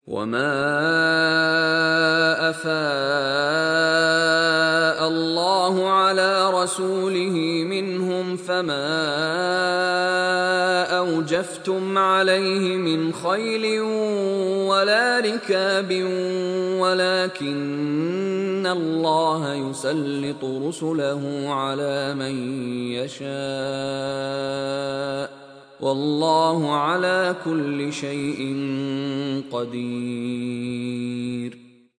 وما أفاء الله على رسوله منهم فما أوجفتم عليه من خيل ولا ركاب ولكن الله يسلط رسله على من يشاء والله على كل شيء قدير.